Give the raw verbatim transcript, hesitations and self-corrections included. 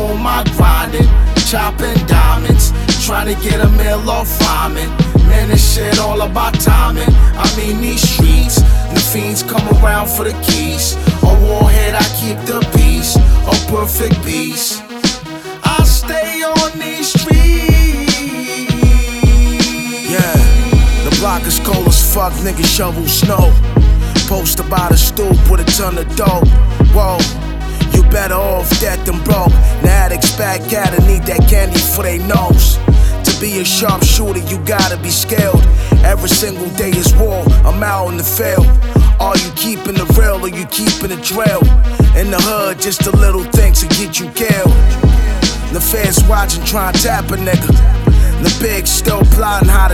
on my grinding, chopping diamonds, trying to get a meal off rhyming. Man, this shit all about timing. I mean these streets, the fiends come around for the keys. A warhead, I keep the peace, a perfect peace. I stay on these streets. Yeah, the block is cold as fuck, niggas shovel snow. Posted by the stoop with a ton of dope. Whoa, you better off that than broke. Now addicts back out and need that candy for they nose. To be a sharpshooter, you gotta be skilled. Every single day is war, I'm out in the field. Are you keeping the real or you keeping the drill? In the hood, just the little things to get you killed. The feds watching, trying to tap a nigga. The big still plotting how to